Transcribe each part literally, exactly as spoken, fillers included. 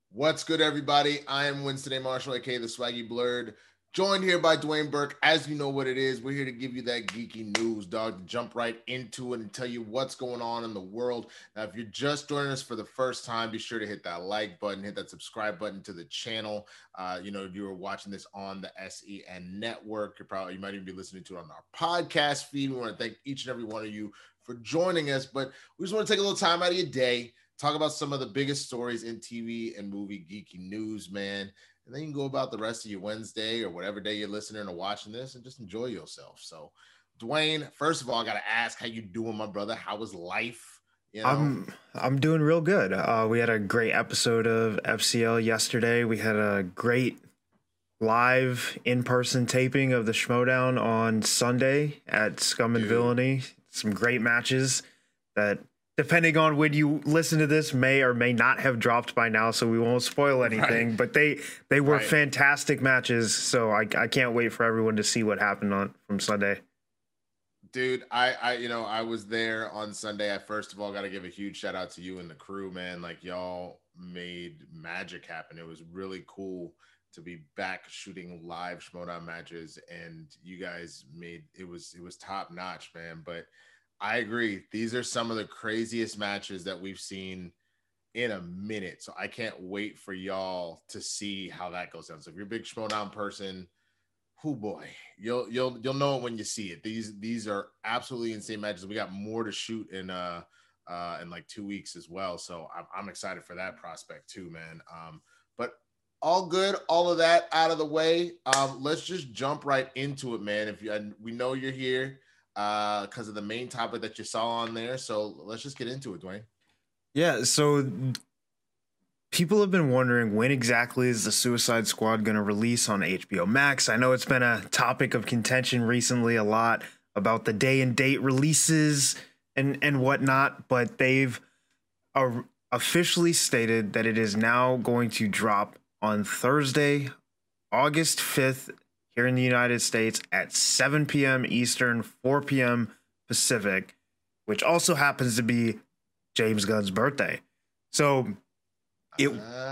What's good, everybody? I am Winston A. Marshall, aka the Swaggy Blurred, joined here by Dwayne Burke. As you know what it is, we're here to give you that geeky news, dog, to jump right into it and tell you what's going on in the world. Now, if you're just joining us for the first time, be sure to hit that like button, hit that subscribe button to the channel. Uh, you know, if you were watching this on the S E N network, you're probably you might even be listening to it on our podcast feed. We want to thank each and every one of you for joining us, but we just want to take a little time out of your day, talk about some of the biggest stories in T V and movie geeky news, man. And then you can go about the rest of your Wednesday or whatever day you're listening or watching this and just enjoy yourself. So, Dwayne, first of all, I got to ask, how you doing, my brother? How was life? You know? I'm I'm doing real good. Uh, we had a great episode of F C L yesterday. We had a great live in-person taping of the Schmodown on Sunday at Scum and Dude. Villainy. Some great matches that, depending on when you listen to this, may or may not have dropped by now, so we won't spoil anything. Right. But they they were Right. fantastic matches, so I I can't wait for everyone to see what happened on from Sunday. Dude, I, I, you know, I was there on Sunday. I first of all got to give a huge shout out to you and the crew, man. Like, y'all made magic happen. It was really cool to be back shooting live Schmodown matches, and you guys made it was it was top notch, man. But I agree, these are some of the craziest matches that we've seen in a minute. So I can't wait for y'all to see how that goes down. So if you're a big Schmodown person, oh boy, you'll you'll you'll know it when you see it. These these are absolutely insane matches. We got more to shoot in uh uh in like two weeks as well. So I'm I'm excited for that prospect too, man. Um, but all good, all of that out of the way. Um, let's just jump right into it, man. If you and we know you're here uh because of the main topic that you saw on there. So let's just get into it, Dwayne. Yeah, so people have been wondering, when exactly is the Suicide Squad going to release on H B O Max? I know it's been a topic of contention recently a lot about the day and date releases and, and whatnot, but they've uh, officially stated that it is now going to drop on Thursday, August fifth, here in the United States at seven p.m. Eastern, four p.m. Pacific, which also happens to be James Gunn's birthday. So it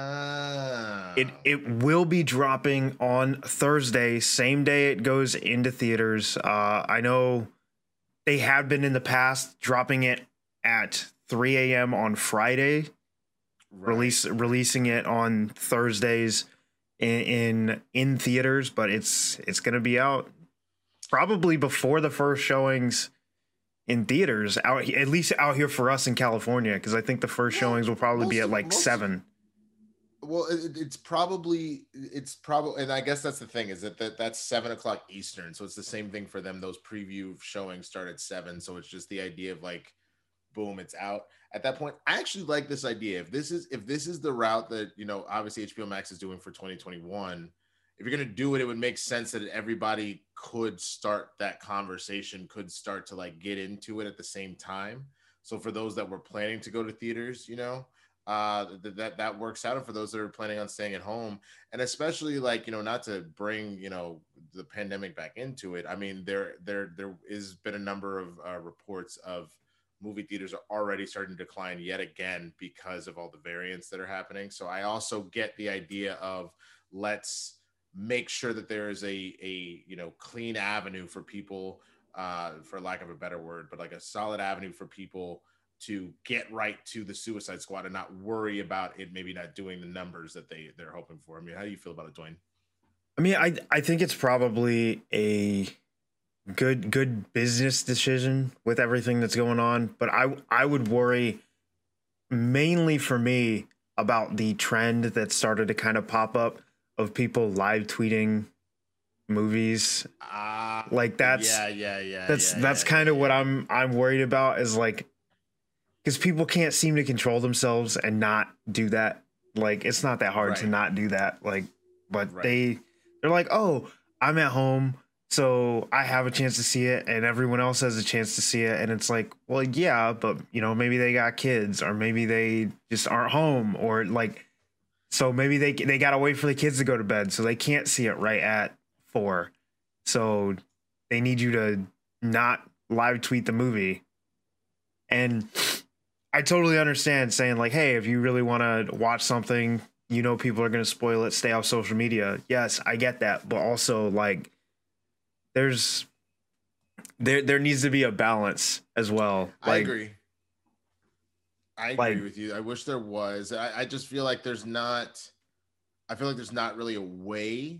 Ah. it it will be dropping on Thursday, same day it goes into theaters. Uh, I know they have been in the past dropping it at three a.m. on Friday, Right. release releasing it on Thursdays in in, in theaters, but it's it's going to be out probably before the first showings in theaters, out he- at least out here for us in California, because I think the first Well, showings will probably most be at of- like most- seven. Well, it, it's probably it's probably, and I guess that's the thing, is that, that that's seven o'clock Eastern, so it's the same thing for them. Those preview showings start at seven, so it's just the idea of like, boom, it's out at that point. I actually like this idea. If this is if this is the route that, you know, obviously H B O Max is doing for twenty twenty-one, if you're gonna do it, it would make sense that everybody could start that conversation, could start to like get into it at the same time. So for those that were planning to go to theaters, you know, uh th- that that works out. And for those that are planning on staying at home, and especially, like, you know, not to bring, you know, the pandemic back into it, I mean, there there there is been a number of uh, reports of movie theaters are already starting to decline yet again because of all the variants that are happening. So I also get the idea of, let's make sure that there is a a you know, clean avenue for people, uh for lack of a better word, but like a solid avenue for people to get right to the Suicide Squad and not worry about it maybe not doing the numbers that they they're hoping for. I mean, how do you feel about it, Dwayne? I mean, I I think it's probably a good good business decision with everything that's going on, but I I would worry mainly for me about the trend that started to kind of pop up of people live tweeting movies. Uh Like, that's yeah, yeah, yeah. that's yeah, that's yeah, kind yeah, of what yeah. I'm I'm worried about, is like, because people can't seem to control themselves and not do that. Like, it's not that hard to Right. not do that. Like, but Right. they they're like, oh, I'm at home, so I have a chance to see it, and everyone else has a chance to see it. And it's like, well, yeah, but, you know, maybe they got kids, or maybe they just aren't home, or like, so maybe they they gotta wait for the kids to go to bed, so they can't see it right at four. So they need you to not live tweet the movie. And I totally understand saying like, hey, if you really want to watch something you know, people are going to spoil it, stay off social media. Yes, I get that. But also, like, there's, there, there needs to be a balance as well. I Like, agree. I agree like, with you. I wish there was. I, I just feel like there's not, I feel like there's not really a way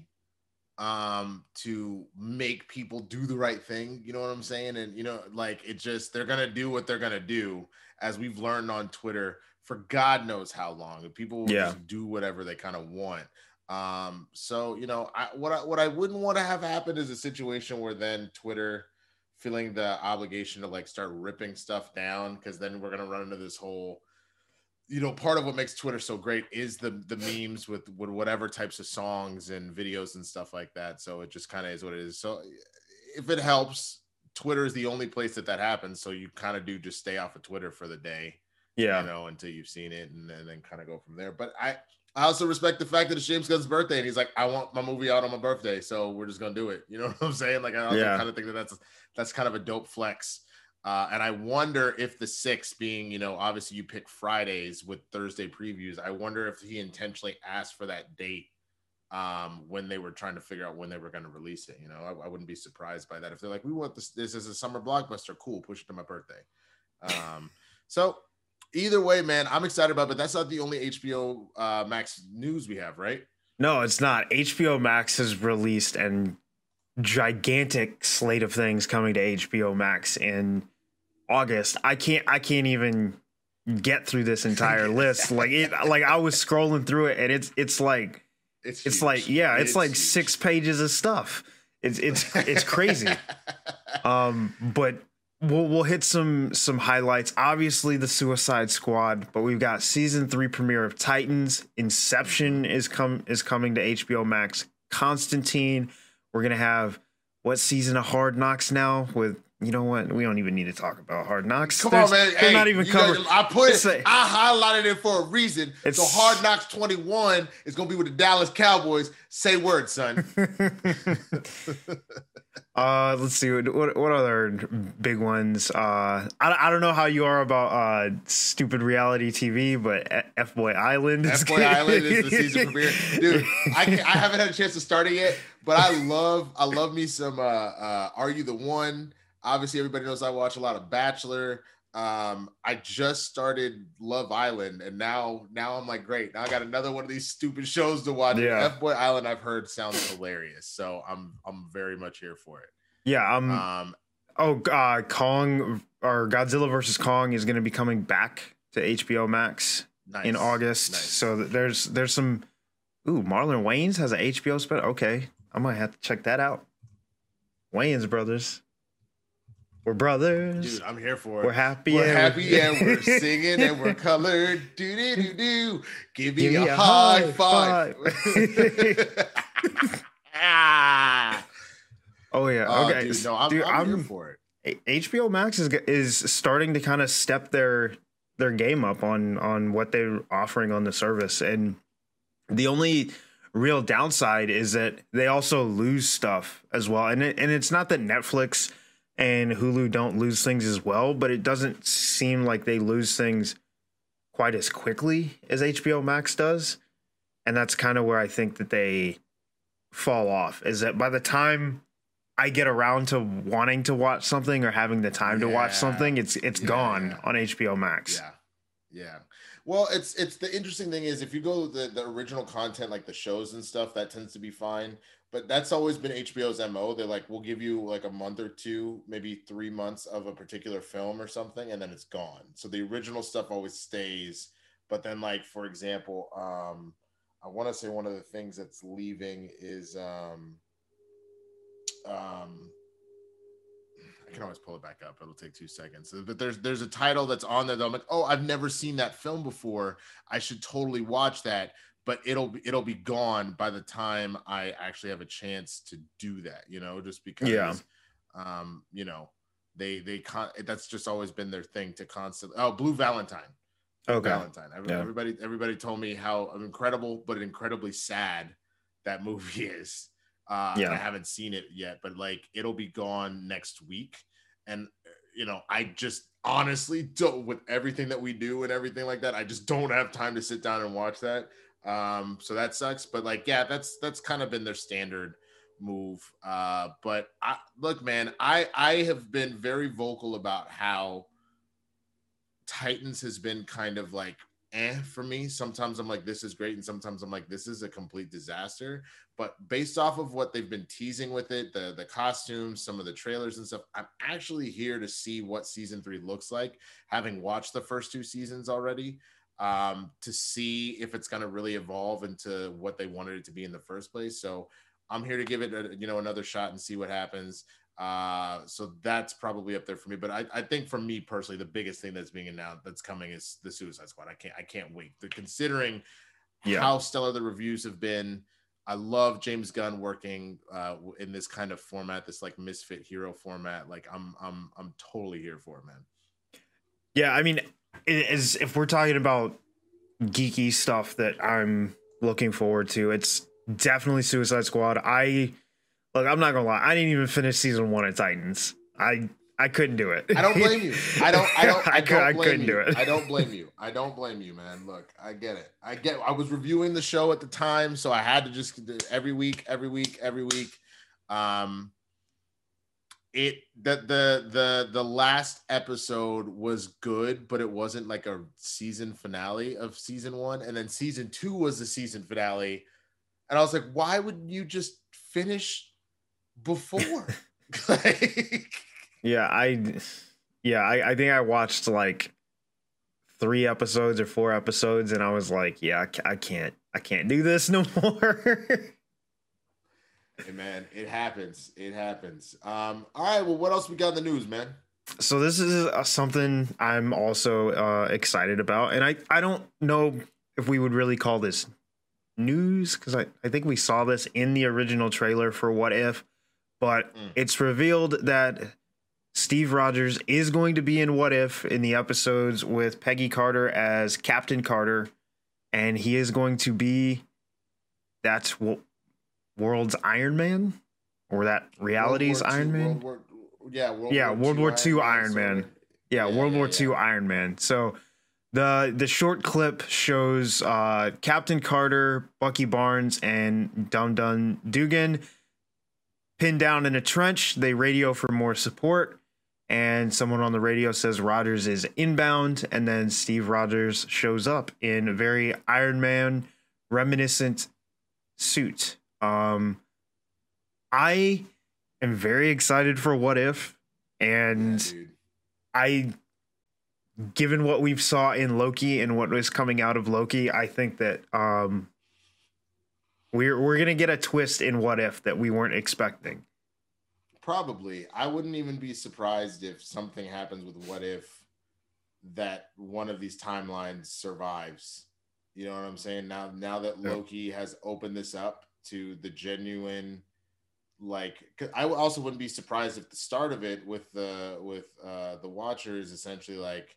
um to make people do the right thing, you know what I'm saying? And you know, like, it just, they're gonna do what they're gonna do, as we've learned on Twitter for God knows how long, and people will yeah, just do whatever they kind of want. Um so you know, I what I what I wouldn't want to have happen is a situation where then Twitter feeling the obligation to like start ripping stuff down, because then we're gonna run into this whole, you know, part of what makes Twitter so great is the the memes with, with whatever types of songs and videos and stuff like that. So it just kind of is what it is. So if it helps, Twitter is the only place that that happens. So you kind of do just stay off of Twitter for the day, yeah, you know, until you've seen it, and, and then kind of go from there. But I I also respect the fact that it's James Gunn's birthday, and he's like, I want my movie out on my birthday, so we're just gonna do it. You know what I'm saying? Like, I also yeah. kind of think that that's that's kind of a dope flex. Uh, and I wonder if the six being, you know, obviously you pick Fridays with Thursday previews. I wonder if he intentionally asked for that date um, when they were trying to figure out when they were going to release it. You know, I, I wouldn't be surprised by that. If they're like, we want this, this is a summer blockbuster, cool, push it to my birthday. Um, so either way, man, I'm excited about it, but that's not the only H B O uh, Max news we have, right? No, it's not. H B O Max has released an gigantic slate of things coming to H B O Max in August. I can't I can't even get through this entire list. Like it like I was scrolling through it, and it's it's like it's it's huge. like yeah, it's, it's like huge. six pages of stuff. It's it's it's crazy. um but we'll we'll hit some some highlights. Obviously the Suicide Squad, but we've got season three premiere of Titans. Inception is come is coming to H B O Max. Constantine. We're gonna have what season of Hard Knocks now with, you know what? We don't even need to talk about Hard Knocks. Come There's, on, man. They're hey, not even covered. Got, I put it, like, I highlighted it for a reason. So Hard Knocks twenty-one is going to be with the Dallas Cowboys. Say word, son. uh, let's see. What what other big ones? Uh, I, I don't know how you are about uh, stupid reality T V, but F Boy Island is F Boy Island is the season premiere. Dude, I, can, I haven't had a chance to start it yet, but I love, I love me some uh, uh, Are You the One? Obviously, everybody knows I watch a lot of Bachelor. Um, I just started Love Island, and now, now I'm like, great. Now I got another one of these stupid shows to watch. Yeah. F Boy Island, I've heard sounds hilarious, so I'm, I'm very much here for it. Yeah. I'm, um. Oh, uh, Kong or Godzilla versus Kong is going to be coming back to H B O Max nice. in August. Nice. So there's there's some. Ooh, Marlon Wayans has an H B O special. Okay, I might have to check that out. Wayans brothers. We're brothers. Dude, I'm here for it. We're happy. We're and happy we're... and we're singing and we're colored. Do do do do. Give me, Give a, me a high, high five. five. ah. Oh yeah. Oh, okay. dude, no, I'm, Dude, I'm, I'm here for it. H B O Max is is starting to kind of step their their game up on on what they're offering on the service, and the only real downside is that they also lose stuff as well. And it, and it's not that Netflix and Hulu don't lose things as well, but it doesn't seem like they lose things quite as quickly as H B O Max does. And that's kind of where I think that they fall off, is that by the time I get around to wanting to watch something or having the time yeah. to watch something, it's it's yeah. gone on H B O Max. Yeah. Yeah. Well, it's it's the interesting thing is if you go the the original content, like the shows and stuff, that tends to be fine. But that's always been H B O's M O. They're like, we'll give you like a month or two, maybe three months of a particular film or something, and then it's gone. So the original stuff always stays. But then, like, for example, um, I want to say one of the things that's leaving is um, um, I can always pull it back up. It'll take two seconds. But there's there's a title that's on there that I'm like, oh, I've never seen that film before. I should totally watch that. But it'll be it'll be gone by the time I actually have a chance to do that. You know, just because, Yeah. um, you know, they they con- that's just always been their thing to constantly. Oh, Blue Valentine. Blue Okay. Valentine. Every- Yeah. Everybody everybody told me how incredible but incredibly sad that movie is. Uh, Yeah. I haven't seen it yet, but like it'll be gone next week. And, you know, I just honestly don't, with everything that we do and everything like that, I just don't have time to sit down and watch that. Um, so that sucks. But like, yeah, that's that's kind of been their standard move. Uh, but I look, man, I I have been very vocal about how Titans has been kind of like eh for me. Sometimes I'm like, this is great, and sometimes I'm like, this is a complete disaster. But based off of what they've been teasing with it, the the costumes, some of the trailers and stuff, I'm actually here to see what season three looks like, having watched the first two seasons already, um, to see if it's going to really evolve into what they wanted it to be in the first place. So I'm here to give it a, you know, another shot and see what happens. Uh, so that's probably up there for me. But I, I think for me personally, the biggest thing that's being announced that's coming is the Suicide Squad. I can't I can't wait. The, considering Yeah. how stellar the reviews have been, I love James Gunn working uh, in this kind of format, this like misfit hero format. Like I'm I'm I'm totally here for it, man. Yeah, I mean, is if we're talking about geeky stuff that I'm looking forward to, it's definitely Suicide Squad. I look, I'm not gonna lie, I didn't even finish season one of Titans. I I couldn't do it. I don't blame you. I don't. I don't. I, I, don't I blame couldn't you. do it. I don't blame you. I don't blame you, man. Look, I get it. I get. I was reviewing the show at the time, so I had to just every week, every week, every week. Um, it the the the the last episode was good, but it wasn't like a season finale of season one, and then season two was the season finale, and I was like, why would you just finish before? like, Yeah, I yeah, I, I think I watched like three episodes or four episodes, and I was like, yeah, I, ca- I can't, I can't do this no more. Hey man, it happens. It happens. Um, all right. Well, what else we got in the news, man? So this is uh, something I'm also uh, excited about, and I, I don't know if we would really call this news because I, I think we saw this in the original trailer for What If, but Mm. it's revealed that Steve Rogers is going to be in What If in the episodes with Peggy Carter as Captain Carter, and he is going to be that w- world's Iron Man, or that reality's World War Iron Two, Man. World War, yeah, World Yeah, War World Two War Two Iron Iron Man. Man. sort of. Yeah, Yeah, World yeah, War yeah. Two Iron Man. So the the short clip shows uh, Captain Carter, Bucky Barnes, and Dum Dum Dugan pinned down in a trench. They radio for more support, and someone on the radio says Rogers is inbound, and then Steve Rogers shows up in a very Iron Man reminiscent suit. Um, I am very excited for What If, and Yeah, dude. I, given what we've saw in Loki and what was coming out of Loki, I think that um, we're we're gonna get a twist in What If that we weren't expecting. Probably. I wouldn't even be surprised if something happens with What If that one of these timelines survives. You know what I'm saying? Now, now that Yeah. Loki has opened this up to the genuine, like, 'cause I also wouldn't be surprised if the start of it with the with uh, the Watchers essentially like.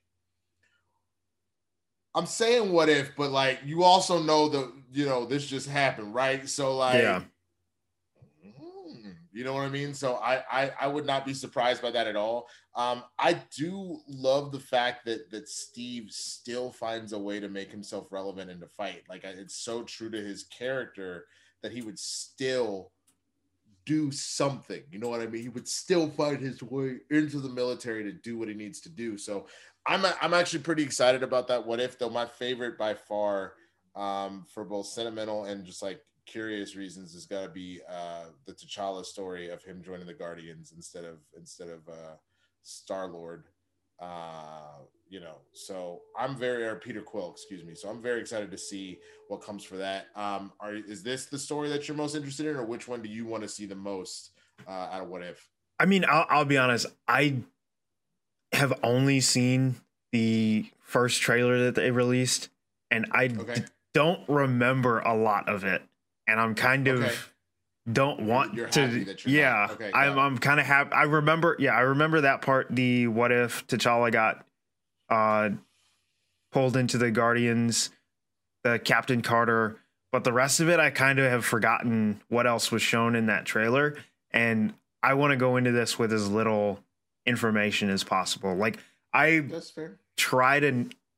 I'm saying what if, but like you also know the you know this just happened, right? So like. Yeah. Mm, You know what I mean? So I, I I would not be surprised by that at all. Um, I do love the fact that that Steve still finds a way to make himself relevant in the fight. Like I- it's so true to his character that he would still do something. You know what I mean? He would still find his way into the military to do what he needs to do. So I'm I'm actually pretty excited about that. What if though? My favorite by far, um, for both sentimental and just like curious reasons, has got to be uh, the T'Challa story of him joining the Guardians instead of instead of uh, Star Lord. Uh, you know, so I'm very or Peter Quill, excuse me. So I'm very excited to see what comes for that. Um, are is this the story that you're most interested in, or which one do you want to see the most uh, out of What If? I mean, I'll, I'll be honest. I have only seen the first trailer that they released, and I Okay. d- don't remember a lot of it. And I'm kind of Okay. don't want You're to. happy that you're yeah, not. Okay, I'm. got it. I'm kind of happy. I remember. Yeah, I remember that part. The What If T'Challa got uh, pulled into the Guardians, the Captain Carter. But the rest of it, I kind of have forgotten what else was shown in that trailer. And I want to go into this with as little information as possible. Like I That's fair. try to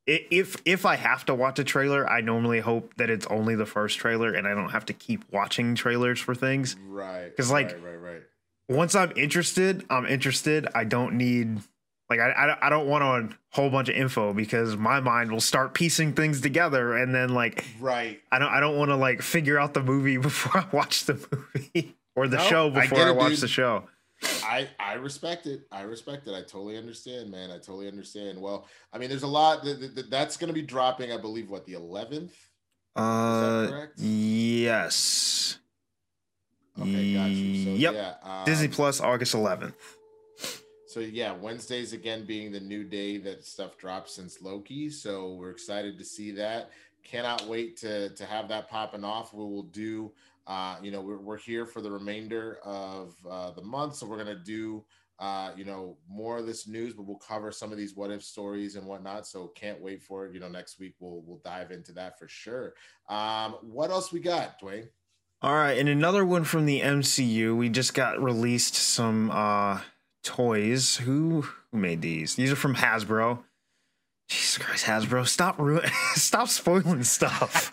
if if I have to watch a trailer, I normally hope that it's only the first trailer and I don't have to keep watching trailers for things. Right. Because like right, right, right. once I'm interested, I'm interested. I don't need like I I, I don't want a whole bunch of info because my mind will start piecing things together and then like right. I don't I don't want to like figure out the movie before I watch the movie or the No, show I before get I, it, watch dude. the show. I I respect it. I respect it. I totally understand, man. I totally understand. Well, I mean, there's a lot that, that that's going to be dropping. I believe what the eleventh. Uh, Is that correct? Yes. Okay, got you. So Yep. yeah, um, Disney Plus, August eleventh. So yeah, Wednesdays again being the new day that stuff drops since Loki. So we're excited to see that. Cannot wait to to have that popping off. We will do. Uh, you know, we're we're here for the remainder of uh, the month, so we're gonna do. Uh, you know, more of this news, but we'll cover some of these what if stories and whatnot. So can't wait for it. You know, next week we'll we'll dive into that for sure. Um, what else we got, Dwayne? All right, and another one from the M C U. We just got released some uh toys. Who who made these? These are from Hasbro. Jesus Christ, Hasbro, stop ruin stop spoiling stuff.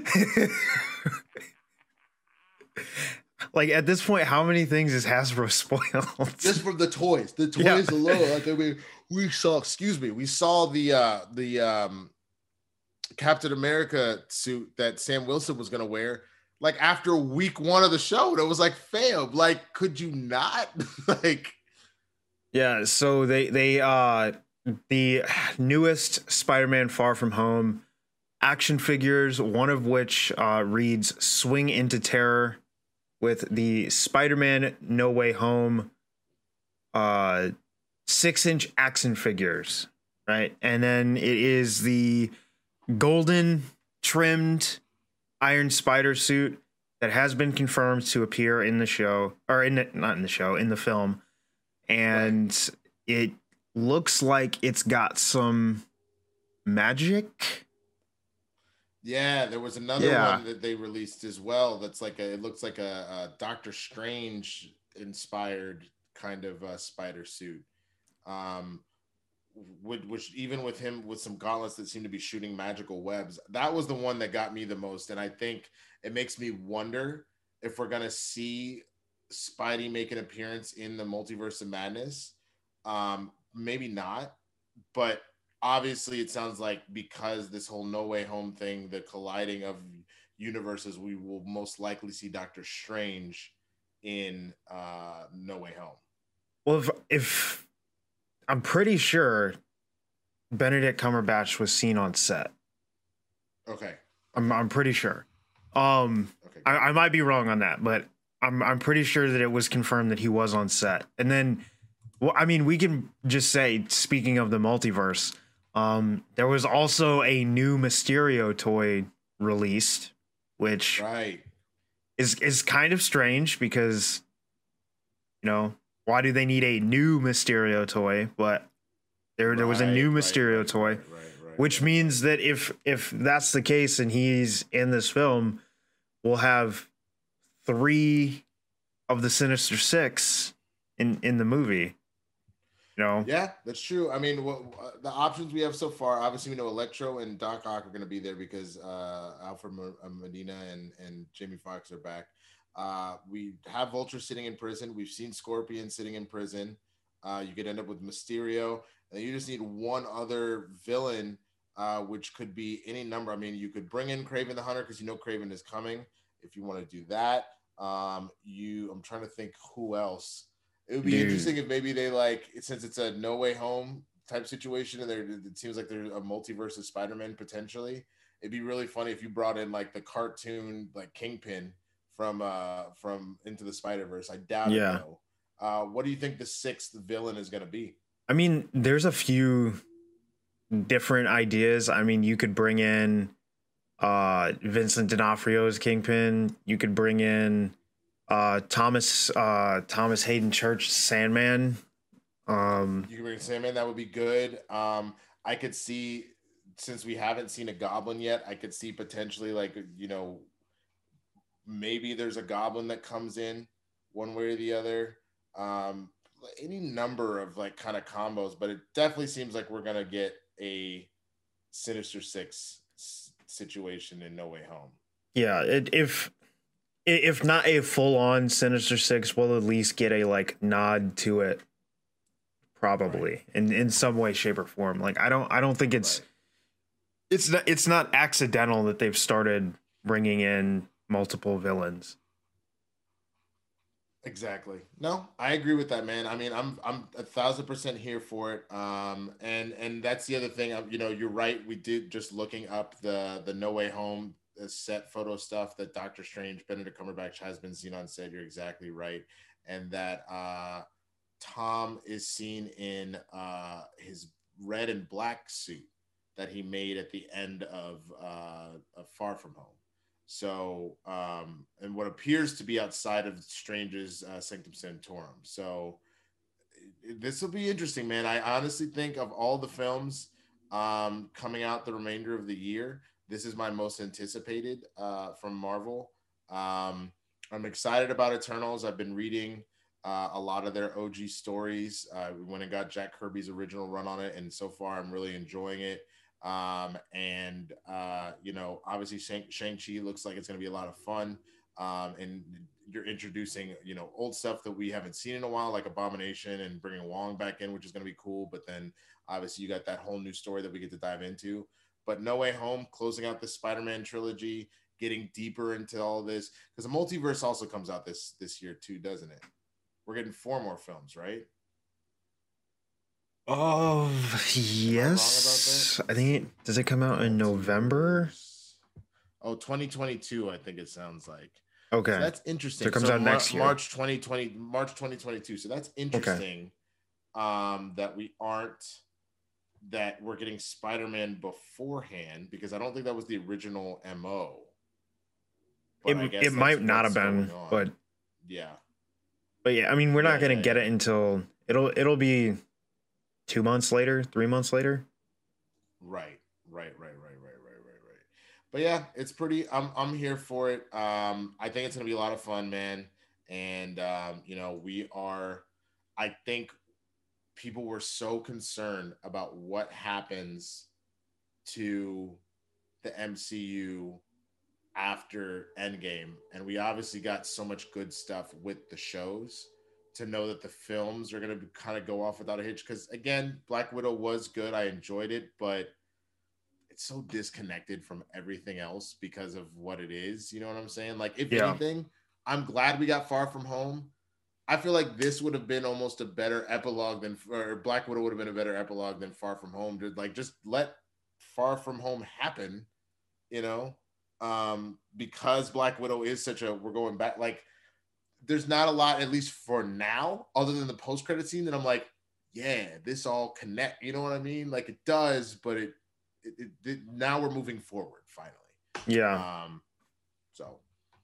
Like at this point, how many things is Hasbro spoiled? Just from the toys, the toys yeah. alone. Like I mean, we saw. Excuse me, we saw the uh the um Captain America suit that Sam Wilson was gonna wear. Like after week one of the show, it was like, fam, like, could you not? Like, yeah. So they they uh the newest Spider-Man Far From Home action figures, one of which uh reads "Swing into Terror," with the Spider-Man No Way Home uh six-inch action figures, right? And then it is the golden trimmed Iron Spider suit that has been confirmed to appear in the show, or in the, not in the show, in the film. And right. It looks like it's got some magic. Yeah, there was another yeah. one that they released as well. That's like a, it looks like a, a Doctor Strange inspired kind of uh, spider suit. Um, Which, which even with him with some gauntlets that seem to be shooting magical webs, that was the one that got me the most. And I think it makes me wonder if we're gonna see Spidey make an appearance in the Multiverse of Madness. Um, maybe not, but obviously it sounds like because this whole No Way Home thing, the colliding of universes, we will most likely see Doctor Strange in uh, No Way Home. Well, if, if I'm pretty sure Benedict Cumberbatch was seen on set. Okay. I'm I'm pretty sure. Um, okay. I, I might be wrong on that, but I'm I'm pretty sure that it was confirmed that he was on set. And then, well, I mean, we can just say, speaking of the multiverse, um, there was also a new Mysterio toy released, which right. is is kind of strange because, you know, why do they need a new Mysterio toy? But there, there was a new Mysterio right, toy, right, right, right, which right, means that if if that's the case and he's in this film, we'll have three of the Sinister Six in in the movie. You know? Yeah, that's true. I mean, what, uh, the options we have so far, obviously we know Electro and Doc Ock are going to be there because uh, Alfred Medina and and Jamie Foxx are back. Uh, we have Vulture sitting in prison. We've seen Scorpion sitting in prison. Uh, you could end up with Mysterio, and you just need one other villain, uh, which could be any number. I mean, you could bring in Kraven the Hunter because you know Kraven is coming. If you want to do that, um, you. I'm trying to think who else. It would be Dude. interesting if maybe they like since it's a No Way Home type situation, and there it seems like there's a multiverse of Spider-Man potentially. It'd be really funny if you brought in like the cartoon like Kingpin from uh from Into the Spider-Verse. I doubt yeah. it though. Uh, what do you think the sixth villain is going to be? I mean, there's a few different ideas. I mean, you could bring in uh, Vincent D'Onofrio as Kingpin. You could bring in uh, Thomas uh, Thomas Hayden Church Sandman. Um, you could bring Sandman. That would be good. Um, I could see, since we haven't seen a Goblin yet, I could see potentially like, you know, maybe there's a Goblin that comes in one way or the other. Um, any number of like kind of combos, but it definitely seems like we're gonna get a Sinister Six s- situation in No Way Home. Yeah, it, if if not a full on Sinister Six, we'll at least get a like nod to it, probably Right. in in some way, shape, or form. Like I don't I don't think it's Right. it's not it's not accidental that they've started bringing in multiple villains. Exactly. No, I agree with that, man. I mean, I'm I'm a thousand percent here for it. Um, and and that's the other thing. um, You know, you're right. We did just looking up the the No Way Home uh, set photo stuff that Doctor Strange, Benedict Cumberbatch has been seen on set. You're exactly right, and that uh, Tom is seen in uh, his red and black suit that he made at the end of, uh, of Far From Home. So, um, and what appears to be outside of Strange's uh, Sanctum Sanctorum. So, this will be interesting, man. I honestly think of all the films um, coming out the remainder of the year, this is my most anticipated uh, from Marvel. Um, I'm excited about Eternals. I've been reading uh, a lot of their O G stories. Uh, we went and got Jack Kirby's original run on it, and so far I'm really enjoying it. Um, and uh, you know, obviously Shang- Shang-Chi looks like it's going to be a lot of fun. Um, and you're introducing, you know, old stuff that we haven't seen in a while, like Abomination, and bringing Wong back in, which is going to be cool. But then obviously you got that whole new story that we get to dive into. But No Way Home, closing out the Spider-Man trilogy, getting deeper into all this, because the multiverse also comes out this this year too, doesn't it? We're getting four more films, right? Oh Am I wrong about that? yes, I think it, does it come out in November? Multiverse. Oh, twenty twenty-two, I think it sounds like. So Okay, that's so it interesting. comes So out Mar- next year. March twenty twenty, March twenty twenty-two. So that's Okay, interesting. Um, that we aren't that we're getting Spider-Man beforehand, because I don't think that was the original M O. it But I it guess that's might not what's have going been, on. but Yeah. but yeah, I mean we're Yeah, not gonna yeah, get yeah. it until it'll it'll be two months later, three months later. Right. Right, right, right, right, right, right, right. But yeah, it's pretty I'm I'm here for it. Um, I think it's gonna be a lot of fun, man. And um, you know, we are I think people were so concerned about what happens to the M C U after Endgame, and we obviously got so much good stuff with the shows to know that the films are going to kind of go off without a hitch. Because again, Black Widow was good, I enjoyed it, but it's so disconnected from everything else because of what it is. You know what I'm saying? Like, if Yeah, anything, I'm glad we got Far From Home. I feel like this would have been almost a better epilogue than, or Black Widow would have been a better epilogue than Far From Home. To like just let Far From Home happen, you know, um, because Black Widow is such a, we're going back, like, there's not a lot, at least for now, other than the post credit scene, that I'm like, yeah, this all connect. You know what I mean? Like it does, but it, it, it, it now we're moving forward finally. yeah, Um, so,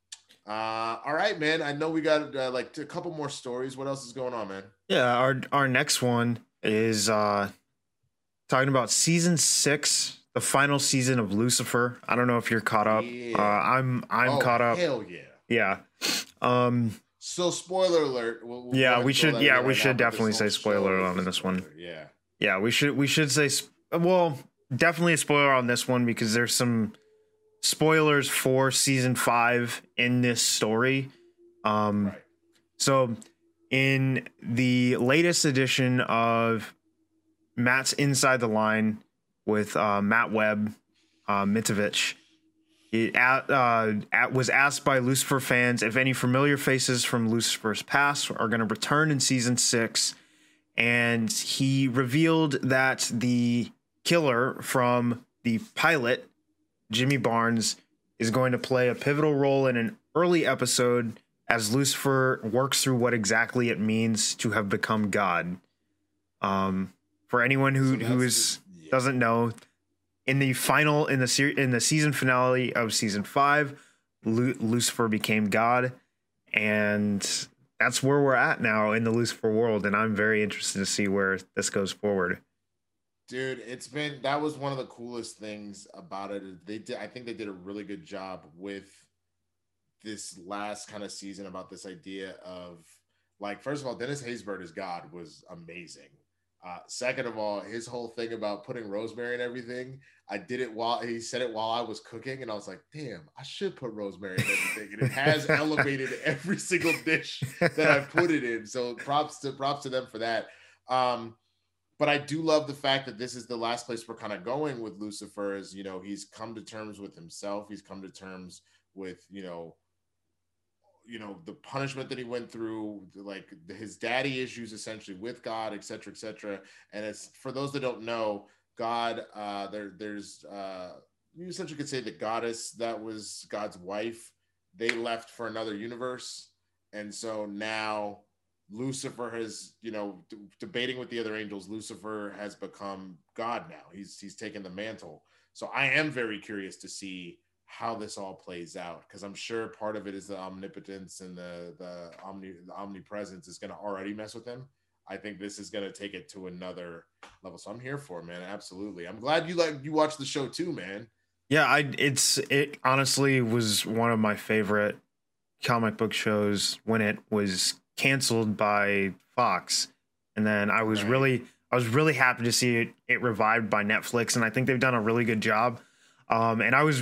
uh, all right, man. I know we got uh, like a couple more stories. What else is going on, man? yeah. Our our next one is uh talking about season six, the final season of Lucifer. I don't know if you're caught up. Uh, Yeah. I'm I'm Oh caught up. hell yeah. Yeah. Um. So spoiler alert. We'll, we'll go Yeah, ahead we and throw should. that in Yeah, there we right now. should But this definitely whole say spoiler show is on a this one. spoiler. Yeah. Yeah, we should. We should say. sp- Well, definitely a spoiler on this one because there's some spoilers for season five in this story. Um. Right. So, in the latest edition of Matt's Inside the Line with uh, Matt Webb, uh, Mitovich. He at, uh, at, was asked by Lucifer fans if any familiar faces from Lucifer's past are going to return in season six, and he revealed that the killer from the pilot, Jimmy Barnes, is going to play a pivotal role in an early episode as Lucifer works through what exactly it means to have become God. Um, for anyone who So who that's is yeah. doesn't know, in the final in the ser- in the season finale of season five, Lu- Lucifer became God, and that's where we're at now in the Lucifer world. And I'm very interested to see where this goes forward. Dude, it's been that was one of the coolest things about it. They did I think they did a really good job with this last kind of season about this idea of, like, first of all, Dennis Haysbert as God was amazing. Uh, second of all, his whole thing about putting rosemary and everything, I did it while he said it while I was cooking, and I was like, damn, I should put rosemary in everything. And it has elevated every single dish that I've put it in. So props to props to them for that. Um, but I do love the fact that this is the last place we're kind of going with Lucifer, is, you know, he's come to terms with himself. He's come to terms with, you know, you know, the punishment that he went through, like his daddy issues essentially with God, et cetera, et cetera. And it's, for those that don't know, God, uh, there, there's, uh, you essentially could say the goddess that was God's wife, they left for another universe. And so now Lucifer has, you know, d- debating with the other angels, Lucifer has become God now. He's, he's taken the mantle. So I am very curious to see how this all plays out, because I'm sure part of it is the omnipotence and the the, omni, the omnipresence is going to already mess with him. I think this is going to take it to another level. So I'm here for it, man. Absolutely. I'm glad you like you watched the show too, man. Yeah, I it's it honestly was one of my favorite comic book shows when it was canceled by Fox, and then I was right. really I was really happy to see it it revived by Netflix, and I think they've done a really good job. Um, and I was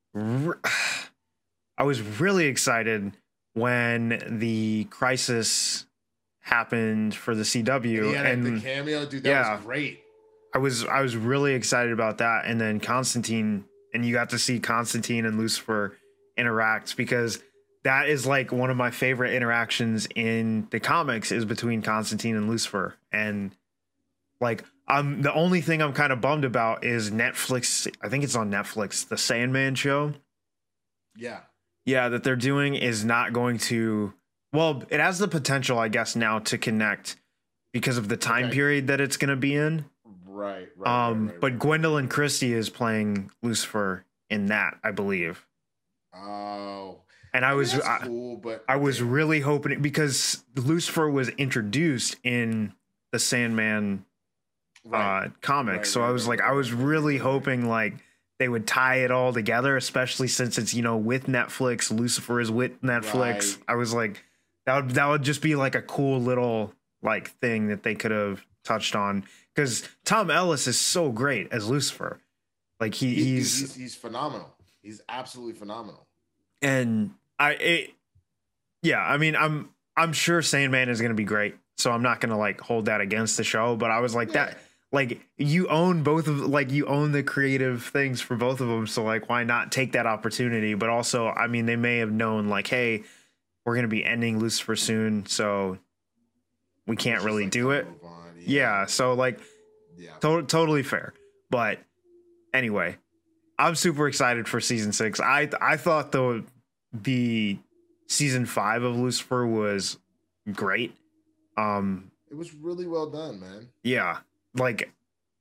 I was really excited when the crisis happened for the C W, yeah, and the cameo, dude, that yeah, was great. I was I was really excited about that, and then Constantine, and you got to see Constantine and Lucifer interact, because that is like one of my favorite interactions in the comics, is between Constantine and Lucifer. And like, I'm the only thing I'm kind of bummed about is Netflix. I think it's on Netflix, the Sandman show. Yeah. Yeah, that they're doing is not going to, well, it has the potential, I guess, now to connect because of the time okay. period that it's going to be in. Right, right. Um, right, right, but right. Gwendolyn Christie is playing Lucifer in that, I believe. Oh. And I, I was, mean, I, cool, but I was damn. really hoping it, because Lucifer was introduced in the Sandman right. uh, comic. Right, so right, I was right, like, right, I was really right, hoping like they would tie it all together, especially since it's, you know, with Netflix, Lucifer is with Netflix. Right. I was like, that would, that would just be like a cool little like thing that they could have touched on, because Tom Ellis is so great as Lucifer. Like he, he he's, he's he's phenomenal. He's absolutely phenomenal. And I, it, yeah, I mean, I'm I'm sure Sandman is going to be great, so I'm not going to like hold that against the show. But I was like yeah. that, like you own both of, like you own the creative things for both of them, so like why not take that opportunity? But also, I mean, they may have known like, hey, we're going to be ending Lucifer soon, so we can't it's really like do it. Yeah. yeah, so like, yeah, to- totally fair. But anyway, I'm super excited for season six. I I thought the the season five of Lucifer was great. Um, it was really well done, man. Yeah, like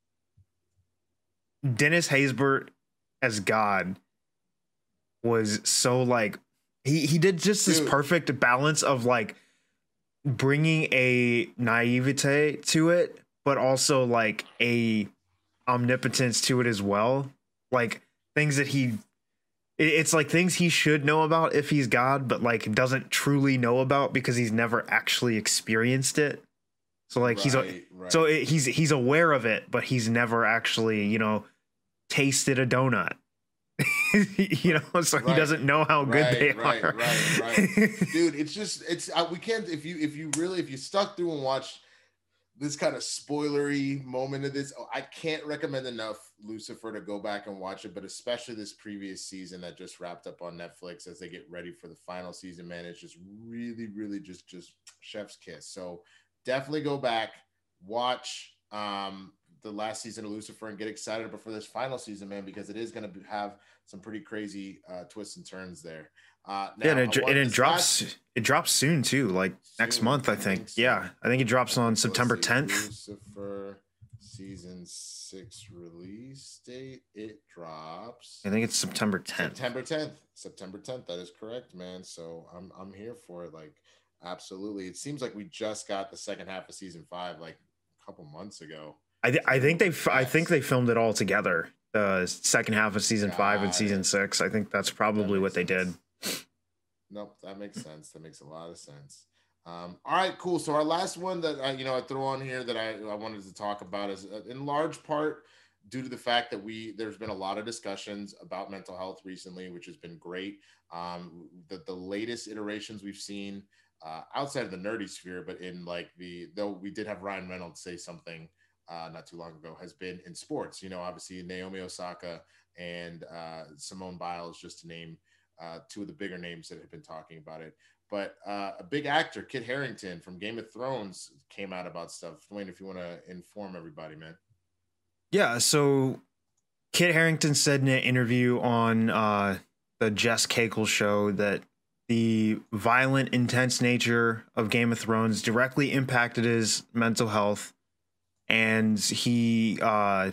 Dennis Haysbert as God was so like he he did just this Dude. perfect balance of like bringing a naivete to it, but also like a omnipotence to it as well. Like things that he, it's like things he should know about if he's God, but like doesn't truly know about because he's never actually experienced it. So like right, he's right. so it, he's he's aware of it, but he's never actually, you know, tasted a donut. you know, so right. he doesn't know how good right, they right, are. Right, right, right. Dude, it's just it's uh, we can't if you if you really if you stuck through and watched this kind of spoilery moment of this, I can't recommend enough Lucifer to go back and watch it, but especially this previous season that just wrapped up on Netflix as they get ready for the final season, man. It's just really, really just just chef's kiss. So definitely go back, watch um, the last season of Lucifer, and get excited for this final season, man, because it is going to have some pretty crazy uh, twists and turns there. Uh, now, yeah, and it, and it drops. Last... It drops soon too, like soon, next month, I think. I think so. Yeah, I think it drops on so September tenth. Lucifer season six release date. It drops. I think it's September tenth. September tenth. September tenth. That is correct, man. So I'm I'm here for it. Like, absolutely. It seems like we just got the second half of season five, like a couple months ago. I th- I think they f- I think they filmed it all together. The uh, second half of season got five and season it. six. I think that's probably that what they sense. did. Nope, that makes sense. That makes a lot of sense. Um, all right, cool. So our last one that I, you know, I throw on here that I, I wanted to talk about is uh, in large part due to the fact that we there's been a lot of discussions about mental health recently, which has been great. Um, the the latest iterations we've seen uh, outside of the nerdy sphere, but in like the though we did have Ryan Reynolds say something uh, not too long ago, has been in sports. You know, obviously Naomi Osaka and uh, Simone Biles, just to name uh, two of the bigger names that have been talking about it. But uh, a big actor, Kit Harington from Game of Thrones, came out about stuff. Dwayne, if you want to inform everybody, man. Yeah, so Kit Harington said in an interview on uh, the Jess Cagle show that the violent, intense nature of Game of Thrones directly impacted his mental health. And he, uh,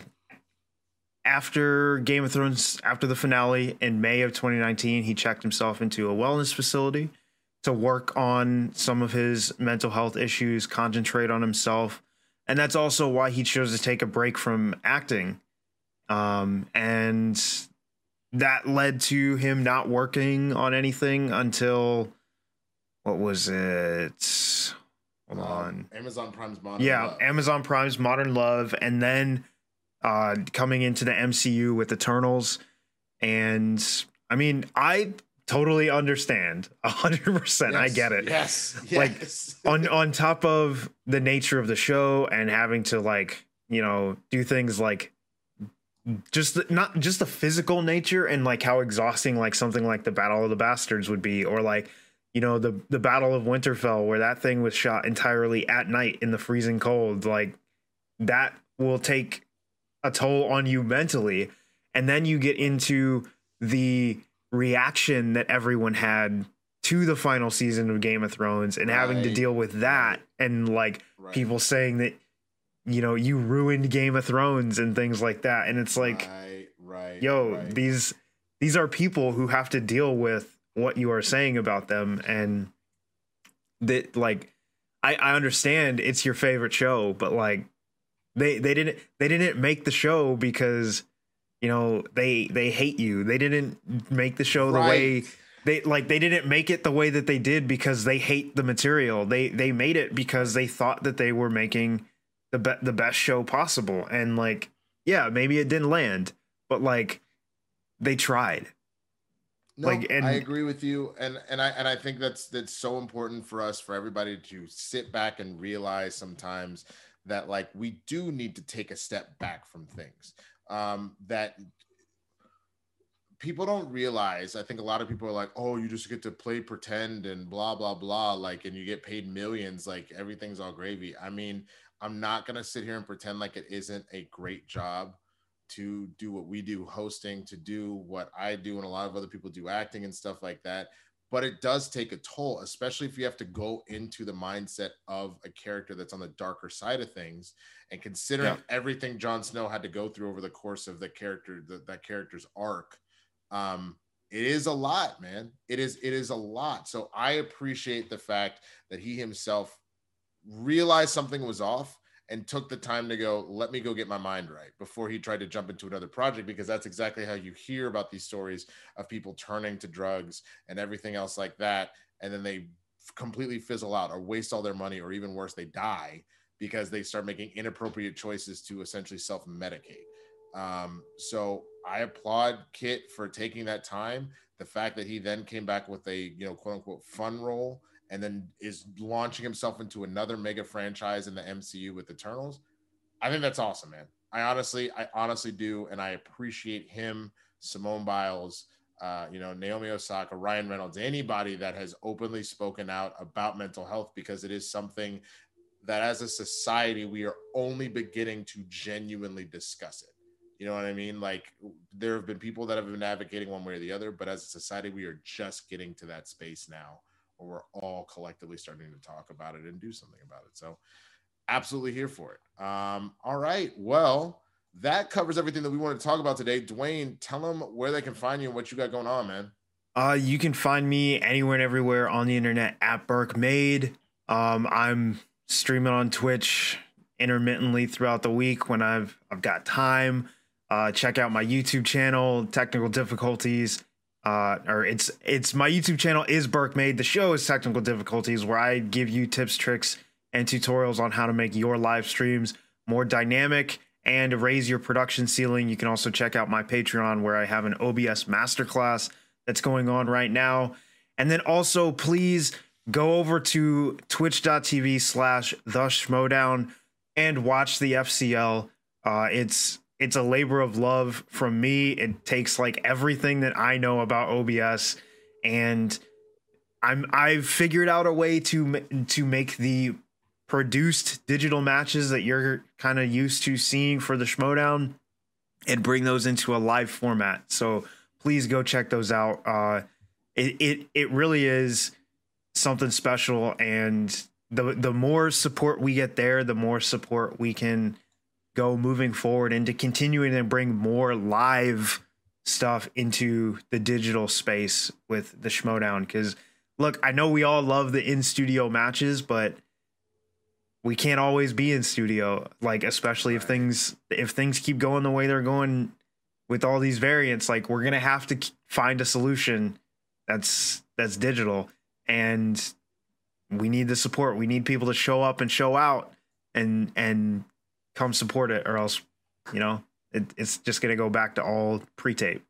after Game of Thrones, after the finale in May of twenty nineteen, he checked himself into a wellness facility to work on some of his mental health issues, concentrate on himself. And that's also why he chose to take a break from acting. Um, and that led to him not working on anything until, what was it? Hold um, on. Amazon Prime's Modern yeah, Love. Amazon Prime's Modern Love. And then uh, coming into the M C U with Eternals. And I mean, I totally understand a hundred percent. I get it. Yes. Yes. Like on, on top of the nature of the show and having to like, you know, do things like just the, not just the physical nature and like how exhausting, like something like the Battle of the Bastards would be, or like, you know, the, the Battle of Winterfell, where that thing was shot entirely at night in the freezing cold. Like that will take a toll on you mentally. And then you get into the reaction that everyone had to the final season of Game of Thrones and right. having to deal with that right. and like right. people saying that, you know, you ruined Game of Thrones and things like that. And it's like, right, right, yo, right. these, these are people who have to deal with what you are saying about them. And that like, I, I understand it's your favorite show, but like they, they didn't, they didn't make the show because you know, they they hate you. They didn't make the show the right. way they like they didn't make it the way that they did because they hate the material. They they made it because they thought that they were making the be- the best show possible. And like, yeah, maybe it didn't land, but like they tried. No, like, and I agree with you. And and I and I think that's that's so important for us, for everybody to sit back and realize sometimes that like we do need to take a step back from things. Um, that people don't realize. I think a lot of people are like, oh, you just get to play pretend and blah, blah, blah. Like, and you get paid millions, like everything's all gravy. I mean, I'm not going to sit here and pretend like it isn't a great job to do what we do, hosting, to do what I do, and a lot of other people do, acting and stuff like that. But it does take a toll, especially if you have to go into the mindset of a character that's on the darker side of things. And considering yeah. everything Jon Snow had to go through over the course of the character, the, that character's arc, um, it is a lot, man. It is, it is a lot. So I appreciate the fact that he himself realized something was off and took the time to go, let me go get my mind right, before he tried to jump into another project, because that's exactly how you hear about these stories of people turning to drugs and everything else like that. And then they completely fizzle out or waste all their money, or even worse, they die because they start making inappropriate choices to essentially self-medicate. Um, so I applaud Kit for taking that time. The fact that he then came back with a, you know, quote unquote fun role, and then is launching himself into another mega franchise in the M C U with Eternals. I think that's awesome, man. I honestly, I honestly do. And I appreciate him, Simone Biles, uh, you know, Naomi Osaka, Ryan Reynolds, anybody that has openly spoken out about mental health, because it is something that as a society, we are only beginning to genuinely discuss it. You know what I mean? Like, there have been people that have been advocating one way or the other, but as a society, we are just getting to that space now, or we're all collectively starting to talk about it and do something about it. So absolutely here for it. Um, all right. Well, that covers everything that we wanted to talk about today. Dwayne, tell them where they can find you and what you got going on, man. Uh, you can find me anywhere and everywhere on the internet at Burke Made. Um, I'm streaming on Twitch intermittently throughout the week when I've I've got time. Uh, check out my YouTube channel, Technical Difficulties. Uh, or it's it's my YouTube channel is Burke Made. The show is Technical Difficulties, where I give you tips, tricks, and tutorials on how to make your live streams more dynamic and raise your production ceiling. You can also check out my Patreon, where I have an O B S masterclass that's going on right now. And then also, please go over to twitch.tv slash the Schmodown and watch the F C L. Uh, it's it's a labor of love from me. It takes like everything that I know about O B S, and I'm I've figured out a way to to make the produced digital matches that you're kind of used to seeing for the Schmodown and bring those into a live format. So please go check those out. Uh, it it it really is something special, and the the more support we get there, the more support we can go moving forward into continuing to bring more live stuff into the digital space with the Schmodown. Because look, I know we all love the in-studio matches, but we can't always be in studio, like especially if things if things keep going the way they're going with all these variants. Like, we're gonna have to find a solution that's that's digital, and we need the support. We need people to show up and show out and and come support it, or else, you know, it, it's just gonna go back to all pre-tape.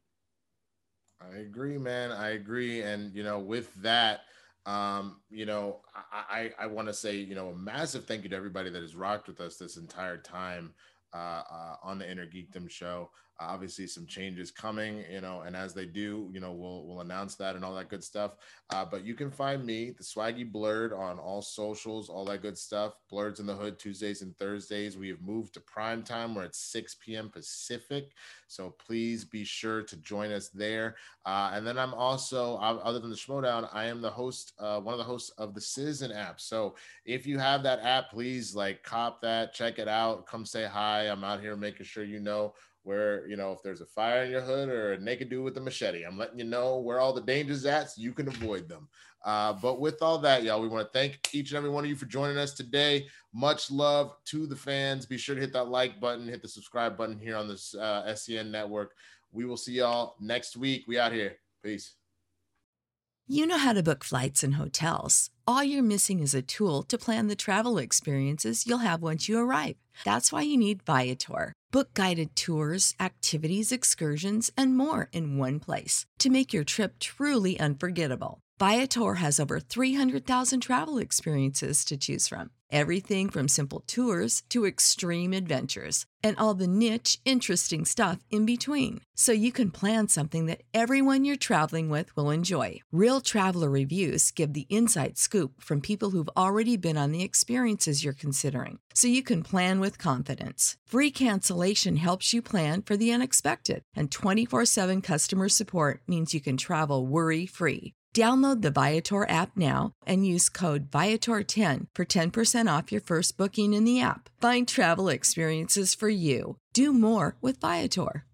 I agree, man. I agree, and you know, with that, um, you know, I I, I want to say, you know, a massive thank you to everybody that has rocked with us this entire time uh, uh, on the Inner Geekdom show. Uh, obviously, some changes coming, you know, and as they do, you know, we'll we'll announce that and all that good stuff. Uh, but you can find me, the Swaggy Blurred, on all socials, all that good stuff. Blurred's in the Hood Tuesdays and Thursdays. We have moved to prime time. We're at six p.m. Pacific, so please be sure to join us there. Uh, and then I'm also, other than the Schmodown, I am the host, uh, one of the hosts of the Citizen app. So if you have that app, please like cop that, check it out, come say hi. I'm out here making sure you know where, you know, if there's a fire in your hood or a naked dude with a machete, I'm letting you know where all the danger's at so you can avoid them. Uh, but with all that, y'all, we want to thank each and every one of you for joining us today. Much love to the fans. Be sure to hit that like button, hit the subscribe button here on this uh, S C N network. We will see y'all next week. We out here. Peace. You know how to book flights and hotels. All you're missing is a tool to plan the travel experiences you'll have once you arrive. That's why you need Viator. Book guided tours, activities, excursions, and more in one place to make your trip truly unforgettable. Viator has over three hundred thousand travel experiences to choose from. Everything from simple tours to extreme adventures and all the niche, interesting stuff in between. So you can plan something that everyone you're traveling with will enjoy. Real traveler reviews give the inside scoop from people who've already been on the experiences you're considering. So you can plan with confidence. Free cancellation helps you plan for the unexpected. And twenty-four seven customer support means you can travel worry-free. Download the Viator app now and use code Viator ten for ten percent off your first booking in the app. Find travel experiences for you. Do more with Viator.